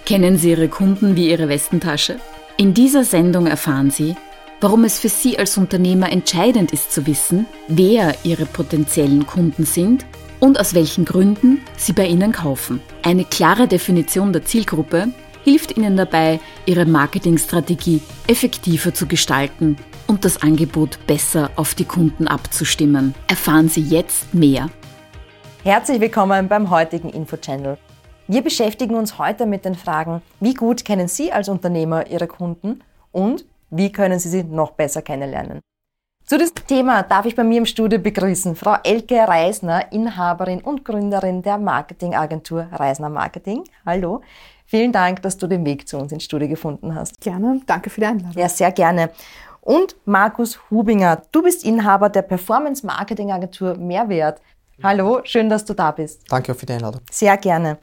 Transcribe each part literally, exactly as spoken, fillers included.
Kennen Sie Ihre Kunden wie Ihre Westentasche? In dieser Sendung erfahren Sie, warum es für Sie als Unternehmer entscheidend ist zu wissen, wer Ihre potenziellen Kunden sind und aus welchen Gründen sie bei Ihnen kaufen. Eine klare Definition der Zielgruppe hilft Ihnen dabei, Ihre Marketingstrategie effektiver zu gestalten und das Angebot besser auf die Kunden abzustimmen. Erfahren Sie jetzt mehr. Herzlich willkommen beim heutigen Info-Channel. Wir beschäftigen uns heute mit den Fragen, wie gut kennen Sie als Unternehmer Ihre Kunden und wie können Sie sie noch besser kennenlernen. Zu diesem Thema darf ich bei mir im Studio begrüßen Frau Elke Reisner, Inhaberin und Gründerin der Marketingagentur Reisner Marketing. Hallo, vielen Dank, dass du den Weg zu uns ins Studio gefunden hast. Gerne, danke für die Einladung. Ja, sehr gerne. Und Markus Hubinger, du bist Inhaber der Performance-Marketing-Agentur Mehrwert. Hallo, schön, dass du da bist. Danke auch für die Einladung. Sehr gerne.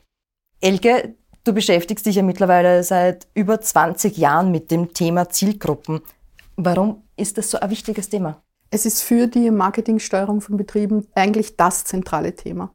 Elke, du beschäftigst dich ja mittlerweile seit über zwanzig Jahren mit dem Thema Zielgruppen. Warum ist das so ein wichtiges Thema? Es ist für die Marketingsteuerung von Betrieben eigentlich das zentrale Thema.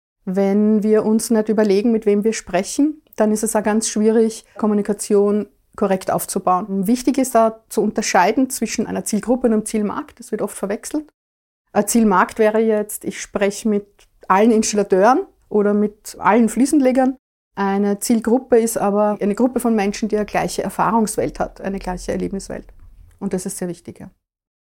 Wenn wir uns nicht überlegen, mit wem wir sprechen, dann ist es auch ganz schwierig, Kommunikation korrekt aufzubauen. Wichtig ist da zu unterscheiden zwischen einer Zielgruppe und einem Zielmarkt. Das wird oft verwechselt. Ein Zielmarkt wäre jetzt, ich spreche mit allen Installateuren oder mit allen Fliesenlegern. Eine Zielgruppe ist aber eine Gruppe von Menschen, die eine gleiche Erfahrungswelt hat, eine gleiche Erlebniswelt. Und das ist sehr wichtig. Ja.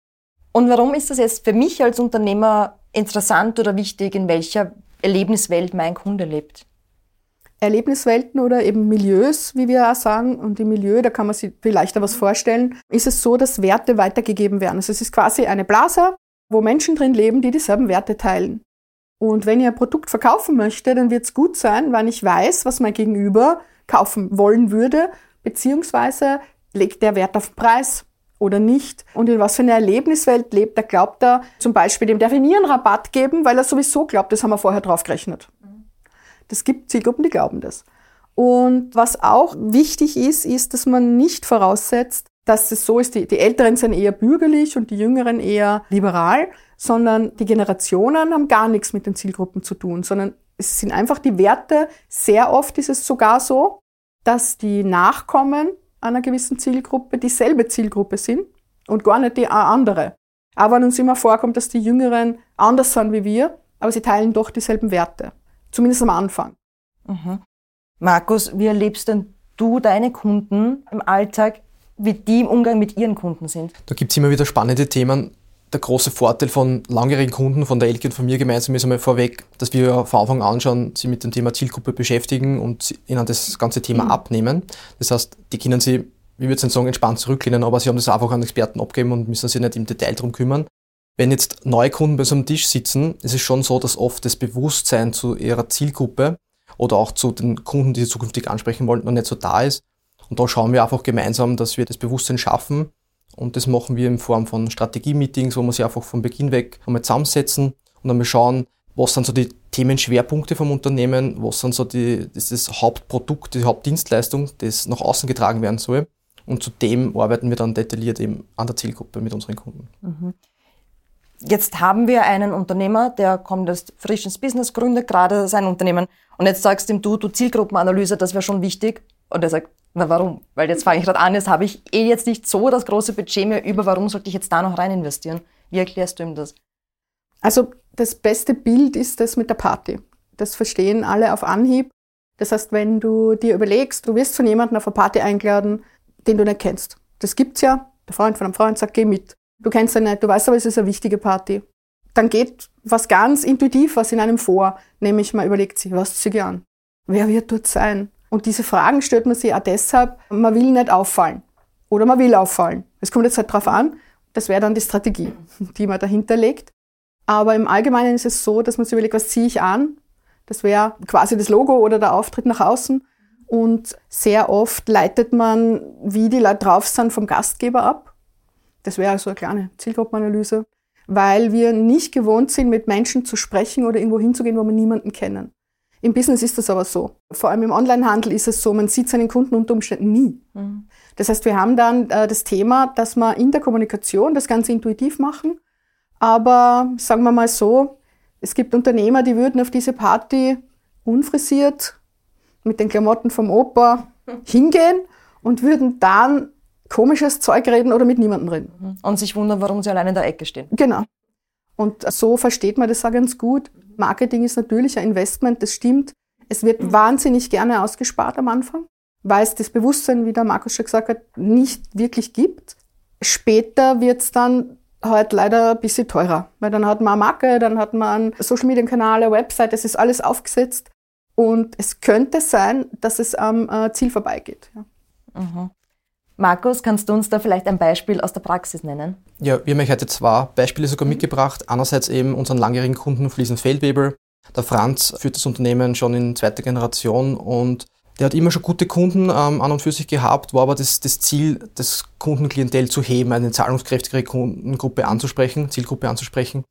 Und warum ist das jetzt für mich als Unternehmer interessant oder wichtig, in welcher Erlebniswelt mein Kunde lebt? Erlebniswelten oder eben Milieus, wie wir auch sagen, und im Milieu, da kann man sich vielleicht auch was vorstellen, ist es so, dass Werte weitergegeben werden. Also es ist quasi eine Blase, wo Menschen drin leben, die dieselben Werte teilen. Und wenn ich ein Produkt verkaufen möchte, dann wird es gut sein, wenn ich weiß, was mein Gegenüber kaufen wollen würde, beziehungsweise legt der Wert auf den Preis oder nicht. Und in was für einer Erlebniswelt lebt, da glaubt er zum Beispiel, dem darf ich nie einen Rabatt geben, weil er sowieso glaubt, das haben wir vorher draufgerechnet. Das gibt Zielgruppen, die glauben das. Und was auch wichtig ist, ist, dass man nicht voraussetzt, dass es so ist, die, die Älteren sind eher bürgerlich und die Jüngeren eher liberal, sondern die Generationen haben gar nichts mit den Zielgruppen zu tun, sondern es sind einfach die Werte. Sehr oft ist es sogar so, dass die Nachkommen einer gewissen Zielgruppe dieselbe Zielgruppe sind und gar nicht die andere. Aber wenn uns immer vorkommt, dass die Jüngeren anders sind wie wir, aber sie teilen doch dieselben Werte, zumindest am Anfang. Mhm. Markus, wie erlebst denn du deine Kunden im Alltag, wie die im Umgang mit ihren Kunden sind? Da gibt es immer wieder spannende Themen. Der große Vorteil von langjährigen Kunden, von der Elke und von mir gemeinsam, ist einmal vorweg, dass wir von Anfang an schon sie mit dem Thema Zielgruppe beschäftigen und ihnen das ganze Thema mhm. abnehmen. Das heißt, die können sie, wie würde ich sagen, entspannt zurücklehnen, aber sie haben das einfach an Experten abgeben und müssen sich nicht im Detail darum kümmern. Wenn jetzt neue Kunden bei so einem Tisch sitzen, ist es schon so, dass oft das Bewusstsein zu ihrer Zielgruppe oder auch zu den Kunden, die sie zukünftig ansprechen wollen, noch nicht so da ist. Und da schauen wir einfach gemeinsam, dass wir das Bewusstsein schaffen. Und das machen wir in Form von Strategie-Meetings, wo wir sich einfach von Beginn weg einmal zusammensetzen und einmal schauen, was sind so die Themenschwerpunkte vom Unternehmen, was sind so die, das, ist das Hauptprodukt, die Hauptdienstleistung, das nach außen getragen werden soll. Und zu dem arbeiten wir dann detailliert eben an der Zielgruppe mit unseren Kunden. Mhm. Jetzt haben wir einen Unternehmer, der kommt aus frisch ins Business, gründet gerade sein Unternehmen und jetzt sagst du ihm, du, du Zielgruppenanalyse, das wäre schon wichtig. Und er sagt, na warum? Weil jetzt fange ich gerade an, jetzt habe ich eh jetzt nicht so das große Budget mehr über, warum sollte ich jetzt da noch rein investieren? Wie erklärst du ihm das? Also das beste Bild ist das mit der Party. Das verstehen alle auf Anhieb. Das heißt, wenn du dir überlegst, du wirst von jemandem auf eine Party eingeladen, den du nicht kennst. Das gibt's ja. Der Freund von einem Freund sagt, geh mit. Du kennst ihn nicht, du weißt aber, es ist eine wichtige Party. Dann geht was ganz intuitiv was in einem vor, nämlich man überlegt sich, was ziehe ich an? Wer wird dort sein? Und diese Fragen stellt man sich auch deshalb, man will nicht auffallen oder man will auffallen. Es kommt jetzt halt drauf an, das wäre dann die Strategie, die man dahinter legt. Aber im Allgemeinen ist es so, dass man sich überlegt, was ziehe ich an? Das wäre quasi das Logo oder der Auftritt nach außen. Und sehr oft leitet man, wie die Leute drauf sind, vom Gastgeber ab. Das wäre also eine kleine Zielgruppenanalyse, weil wir nicht gewohnt sind, mit Menschen zu sprechen oder irgendwo hinzugehen, wo wir niemanden kennen. Im Business ist das aber so. Vor allem im Onlinehandel ist es so, man sieht seinen Kunden unter Umständen nie. Mhm. Das heißt, wir haben dann äh, das Thema, dass wir in der Kommunikation das Ganze intuitiv machen. Aber sagen wir mal so, es gibt Unternehmer, die würden auf diese Party unfrisiert, mit den Klamotten vom Opa, hingehen und würden dann komisches Zeug reden oder mit niemandem reden. Und sich wundern, warum sie allein in der Ecke stehen. Genau. Und so versteht man das auch ganz gut. Marketing ist natürlich ein Investment, das stimmt. Es wird wahnsinnig gerne ausgespart am Anfang, weil es das Bewusstsein, wie der Markus schon gesagt hat, nicht wirklich gibt. Später wird es dann halt leider ein bisschen teurer, weil dann hat man eine Marke, dann hat man einen Social-Media-Kanal, eine Website, das ist alles aufgesetzt und es könnte sein, dass es am äh, Ziel vorbeigeht. Ja. Mhm. Markus, kannst du uns da vielleicht ein Beispiel aus der Praxis nennen? Ja, wir haben euch heute zwei Beispiele sogar mitgebracht. Einerseits eben unseren langjährigen Kunden Fliesen Feldwebel. Der Franz führt das Unternehmen schon in zweiter Generation und der hat immer schon gute Kunden ähm, an und für sich gehabt, war aber das, das Ziel, das Kundenklientel zu heben, eine zahlungskräftigere Kundengruppe anzusprechen, Zielgruppe anzusprechen.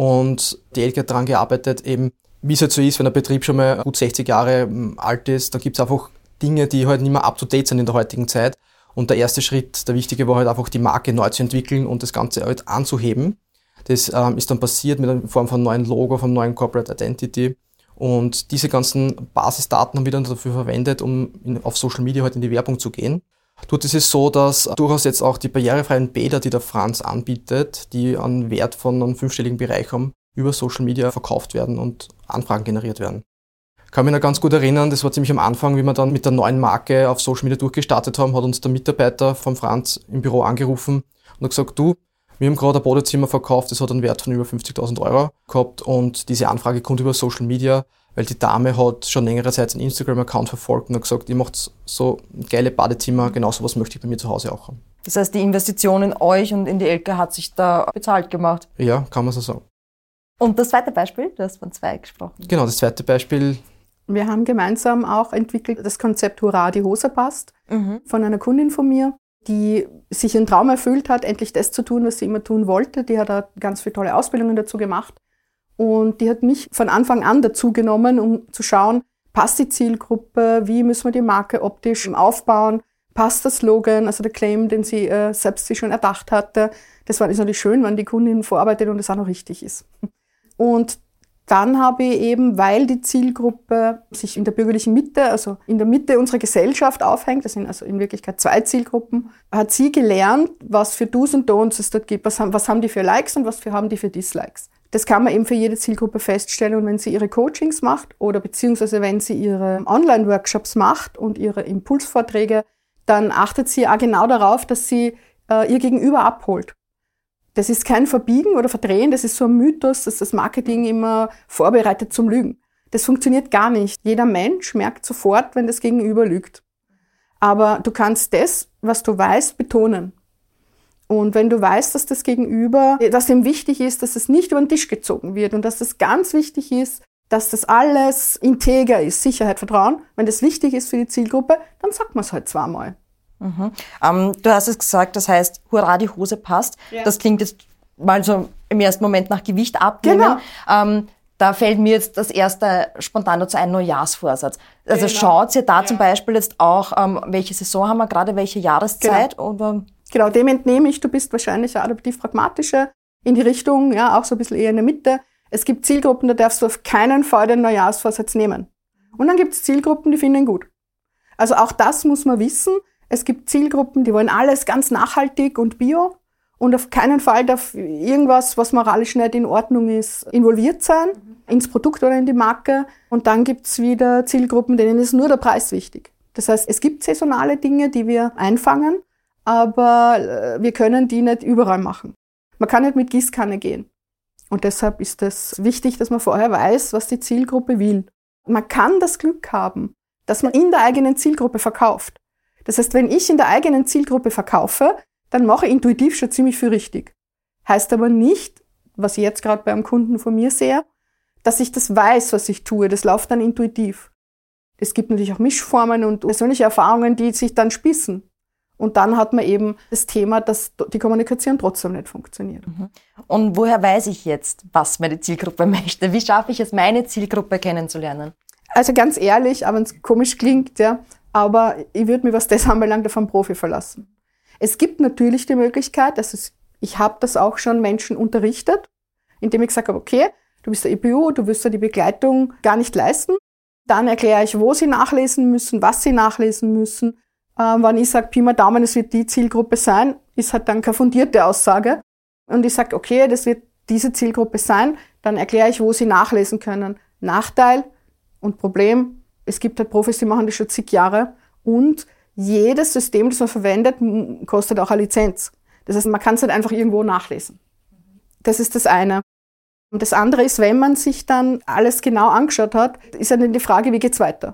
Und die Elke hat daran gearbeitet, eben wie es halt so ist, wenn ein Betrieb schon mal gut sechzig Jahre ähm, alt ist, da gibt es einfach Dinge, die halt nicht mehr up-to-date sind in der heutigen Zeit. Und der erste Schritt, der wichtige, war halt einfach die Marke neu zu entwickeln und das Ganze halt anzuheben. Das ähm, ist dann passiert mit einer Form von neuen Logo, von neuen Corporate Identity. Und diese ganzen Basisdaten haben wir dann dafür verwendet, um in, auf Social Media halt in die Werbung zu gehen. Dort ist es so, dass durchaus jetzt auch die barrierefreien Bäder, die der Franz anbietet, die einen Wert von einem fünfstelligen Bereich haben, über Social Media verkauft werden und Anfragen generiert werden. Ich kann mich noch ganz gut erinnern, das war ziemlich am Anfang, wie wir dann mit der neuen Marke auf Social Media durchgestartet haben, hat uns der Mitarbeiter vom Franz im Büro angerufen und hat gesagt, du, wir haben gerade ein Badezimmer verkauft, das hat einen Wert von über fünfzigtausend Euro gehabt und diese Anfrage kommt über Social Media, weil die Dame hat schon längere Zeit einen Instagram-Account verfolgt und hat gesagt, ihr macht so geile Badezimmer, genau sowas möchte ich bei mir zu Hause auch haben. Das heißt, die Investition in euch und in die Elke hat sich da bezahlt gemacht. Ja, kann man so sagen. Und das zweite Beispiel, du hast von zwei gesprochen. Genau, das zweite Beispiel. Wir haben gemeinsam auch entwickelt das Konzept Hurra, die Hose passt, mhm. von einer Kundin von mir, die sich ihren Traum erfüllt hat, endlich das zu tun, was sie immer tun wollte. Die hat auch ganz viele tolle Ausbildungen dazu gemacht. Und die hat mich von Anfang an dazu genommen, um zu schauen, passt die Zielgruppe, wie müssen wir die Marke optisch aufbauen, passt der Slogan, also der Claim, den sie äh, selbst sich schon erdacht hatte. Das war ist natürlich schön, wenn die Kundin vorarbeitet und das auch noch richtig ist. Und dann habe ich eben, weil die Zielgruppe sich in der bürgerlichen Mitte, also in der Mitte unserer Gesellschaft aufhängt, das sind also in Wirklichkeit zwei Zielgruppen, hat sie gelernt, was für Do's und Don'ts es dort gibt. Was haben, was haben die für Likes und was für, haben die für Dislikes. Das kann man eben für jede Zielgruppe feststellen. Und wenn sie ihre Coachings macht oder beziehungsweise wenn sie ihre Online-Workshops macht und ihre Impulsvorträge, dann achtet sie auch genau darauf, dass sie äh, ihr Gegenüber abholt. Das ist kein Verbiegen oder Verdrehen, das ist so ein Mythos, dass das Marketing immer vorbereitet zum Lügen. Das funktioniert gar nicht. Jeder Mensch merkt sofort, wenn das Gegenüber lügt. Aber du kannst das, was du weißt, betonen. Und wenn du weißt, dass das Gegenüber, dass dem wichtig ist, dass es nicht über den Tisch gezogen wird und dass das ganz wichtig ist, dass das alles integer ist, Sicherheit, Vertrauen, wenn das wichtig ist für die Zielgruppe, dann sagt man es halt zweimal. Mhm. Ähm, du hast es gesagt, das heißt, Hurra, die Hose passt. Ja. Das klingt jetzt mal so im ersten Moment nach Gewicht abnehmen. Genau. Ähm, da fällt mir jetzt das erste spontan dazu ein Neujahrsvorsatz. Also genau. Schaut ihr da ja. zum Beispiel jetzt auch, ähm, welche Saison haben wir gerade, welche Jahreszeit? Genau. Oder? Genau, dem entnehme ich, du bist wahrscheinlich eine adaptiv-pragmatische in die Richtung, ja, auch so ein bisschen eher in der Mitte. Es gibt Zielgruppen, da darfst du auf keinen Fall den Neujahrsvorsatz nehmen. Und dann gibt es Zielgruppen, die finden ihn gut. Also auch das muss man wissen. Es gibt Zielgruppen, die wollen alles ganz nachhaltig und bio und auf keinen Fall darf irgendwas, was moralisch nicht in Ordnung ist, involviert sein, mhm. ins Produkt oder in die Marke. Und dann gibt's wieder Zielgruppen, denen ist nur der Preis wichtig. Das heißt, es gibt saisonale Dinge, die wir einfangen, aber wir können die nicht überall machen. Man kann nicht mit Gießkanne gehen. Und deshalb ist es wichtig, dass man vorher weiß, was die Zielgruppe will. Man kann das Glück haben, dass man in der eigenen Zielgruppe verkauft. Das heißt, wenn ich in der eigenen Zielgruppe verkaufe, dann mache ich intuitiv schon ziemlich viel richtig. Heißt aber nicht, was ich jetzt gerade bei einem Kunden von mir sehe, dass ich das weiß, was ich tue. Das läuft dann intuitiv. Es gibt natürlich auch Mischformen und persönliche Erfahrungen, die sich dann spießen. Und dann hat man eben das Thema, dass die Kommunikation trotzdem nicht funktioniert. Und woher weiß ich jetzt, was meine Zielgruppe möchte? Wie schaffe ich es, meine Zielgruppe kennenzulernen? Also ganz ehrlich, auch wenn es komisch klingt, ja, aber ich würde mich, was das anbelangt, auf einen Profi verlassen. Es gibt natürlich die Möglichkeit, dass es, ich habe das auch schon Menschen unterrichtet, indem ich gesagt habe, okay, du bist der E P U, du wirst ja die Begleitung gar nicht leisten. Dann erkläre ich, wo sie nachlesen müssen, was sie nachlesen müssen. Ähm, wenn ich sage, Pi mal Daumen, es wird die Zielgruppe sein, ist halt dann keine fundierte Aussage. Und ich sage, okay, das wird diese Zielgruppe sein, dann erkläre ich, wo sie nachlesen können. Nachteil und Problem, es gibt halt Profis, die machen das schon zig Jahre. Und jedes System, das man verwendet, kostet auch eine Lizenz. Das heißt, man kann es halt einfach irgendwo nachlesen. Das ist das eine. Und das andere ist, wenn man sich dann alles genau angeschaut hat, ist dann die Frage, wie geht's weiter?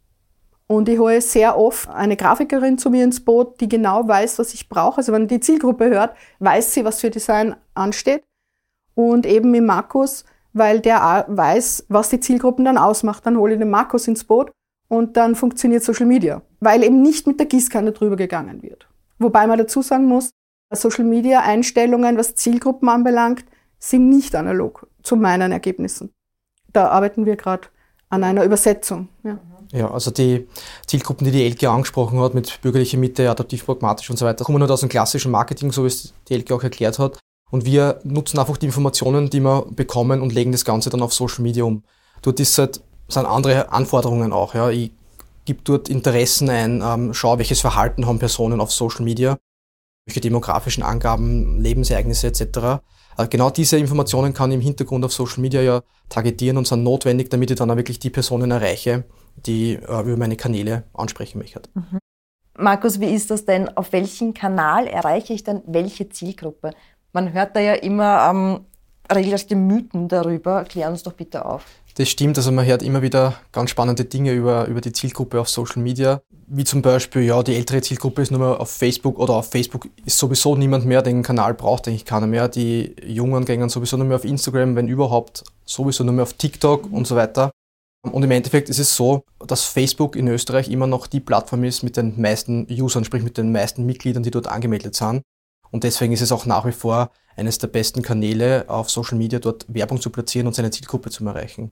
Und ich hole sehr oft eine Grafikerin zu mir ins Boot, die genau weiß, was ich brauche. Also wenn die Zielgruppe hört, weiß sie, was für Design ansteht. Und eben mit Markus, weil der weiß, was die Zielgruppen dann ausmacht. Dann hole ich den Markus ins Boot und dann funktioniert Social Media. Weil eben nicht mit der Gießkanne drüber gegangen wird. Wobei man dazu sagen muss, Social Media Einstellungen, was Zielgruppen anbelangt, sind nicht analog zu meinen Ergebnissen. Da arbeiten wir gerade an einer Übersetzung. Ja. Ja, also die Zielgruppen, die die Elke angesprochen hat, mit bürgerlicher Mitte, adaptiv, pragmatisch und so weiter, kommen halt aus dem klassischen Marketing, so wie es die Elke auch erklärt hat. Und wir nutzen einfach die Informationen, die wir bekommen und legen das Ganze dann auf Social Media um. Dort ist halt, sind andere Anforderungen auch. Ja. Ich gebe dort Interessen ein, ähm, schaue, welches Verhalten haben Personen auf Social Media, welche demografischen Angaben, Lebensereignisse et cetera. Genau diese Informationen kann ich im Hintergrund auf Social Media ja targetieren und sind notwendig, damit ich dann auch wirklich die Personen erreiche, die äh, über meine Kanäle ansprechen möchten. Mhm. Markus, wie ist das denn? Auf welchen Kanal erreiche ich denn welche Zielgruppe? Man hört da ja immer ähm, regelrechte Mythen darüber. Klär uns doch bitte auf. Das stimmt, also man hört immer wieder ganz spannende Dinge über, über die Zielgruppe auf Social Media. Wie zum Beispiel, ja, die ältere Zielgruppe ist nur mehr auf Facebook oder auf Facebook ist sowieso niemand mehr, den Kanal braucht eigentlich keiner mehr. Die Jungen gehen sowieso nur mehr auf Instagram, wenn überhaupt, sowieso nur mehr auf TikTok und so weiter. Und im Endeffekt ist es so, dass Facebook in Österreich immer noch die Plattform ist mit den meisten Usern, sprich mit den meisten Mitgliedern, die dort angemeldet sind. Und deswegen ist es auch nach wie vor eines der besten Kanäle auf Social Media, dort Werbung zu platzieren und seine Zielgruppe zu erreichen.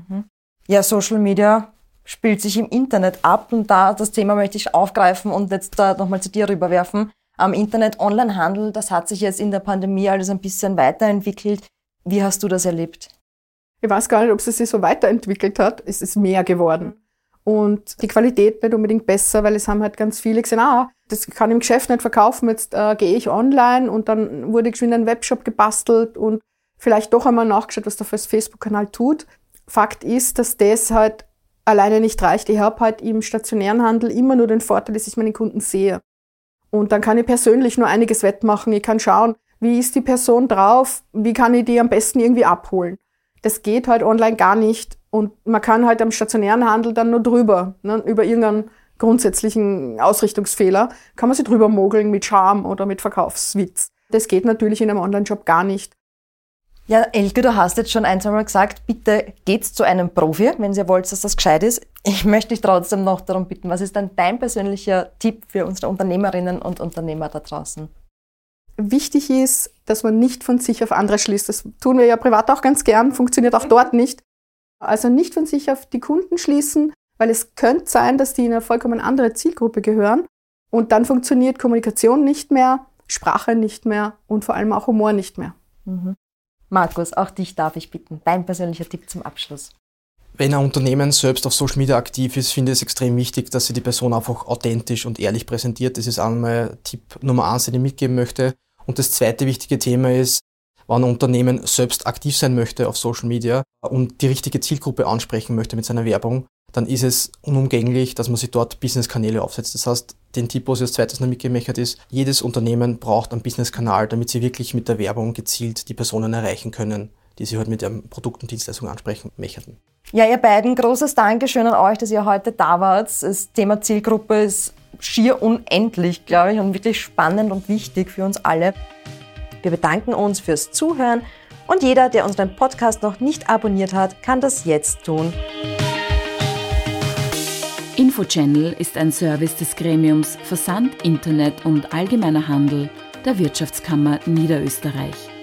Ja, Social Media spielt sich im Internet ab und da das Thema möchte ich aufgreifen und jetzt da nochmal zu dir rüberwerfen. Am Internet, Onlinehandel, das hat sich jetzt in der Pandemie alles ein bisschen weiterentwickelt. Wie hast du das erlebt? Ich weiß gar nicht, ob es sich so weiterentwickelt hat. Es ist mehr geworden. Und die Qualität nicht unbedingt besser, weil es haben halt ganz viele gesehen, ah, das kann ich im Geschäft nicht verkaufen, jetzt äh, gehe ich online und dann wurde geschwind ein Webshop gebastelt und vielleicht doch einmal nachgeschaut, was der Facebook-Kanal tut. Fakt ist, dass das halt alleine nicht reicht. Ich habe halt im stationären Handel immer nur den Vorteil, dass ich meine Kunden sehe. Und dann kann ich persönlich nur einiges wettmachen. Ich kann schauen, wie ist die Person drauf, wie kann ich die am besten irgendwie abholen. Das geht halt online gar nicht und man kann halt am stationären Handel dann nur drüber, ne, über irgendeinen grundsätzlichen Ausrichtungsfehler, kann man sich drüber mogeln mit Charme oder mit Verkaufswitz. Das geht natürlich in einem Online-Shop gar nicht. Ja, Elke, du hast jetzt schon ein, zwei Mal gesagt, bitte geht's zu einem Profi, wenn ihr wollt, dass das gescheit ist. Ich möchte dich trotzdem noch darum bitten, was ist denn dein persönlicher Tipp für unsere Unternehmerinnen und Unternehmer da draußen? Wichtig ist, dass man nicht von sich auf andere schließt. Das tun wir ja privat auch ganz gern, funktioniert auch dort nicht. Also nicht von sich auf die Kunden schließen, weil es könnte sein, dass die in eine vollkommen andere Zielgruppe gehören und dann funktioniert Kommunikation nicht mehr, Sprache nicht mehr und vor allem auch Humor nicht mehr. Mhm. Markus, auch dich darf ich bitten, dein persönlicher Tipp zum Abschluss. Wenn ein Unternehmen selbst auf Social Media aktiv ist, finde ich es extrem wichtig, dass sie die Person einfach authentisch und ehrlich präsentiert. Das ist einmal Tipp Nummer eins, den ich mitgeben möchte. Und das zweite wichtige Thema ist, wenn ein Unternehmen selbst aktiv sein möchte auf Social Media und die richtige Zielgruppe ansprechen möchte mit seiner Werbung, dann ist es unumgänglich, dass man sich dort Business-Kanäle aufsetzt. Das heißt, den Tipp, was ich als zweites noch mitgeben möchte, ist, jedes Unternehmen braucht einen Business-Kanal, damit sie wirklich mit der Werbung gezielt die Personen erreichen können, die sie halt mit ihrem Produkt und Dienstleistung ansprechen möchten. Ja, ihr beiden, großes Dankeschön an euch, dass ihr heute da wart. Das Thema Zielgruppe ist schier unendlich, glaube ich, und wirklich spannend und wichtig für uns alle. Wir bedanken uns fürs Zuhören und jeder, der unseren Podcast noch nicht abonniert hat, kann das jetzt tun. Infochannel ist ein Service des Gremiums Versand, Internet und Allgemeiner Handel der Wirtschaftskammer Niederösterreich.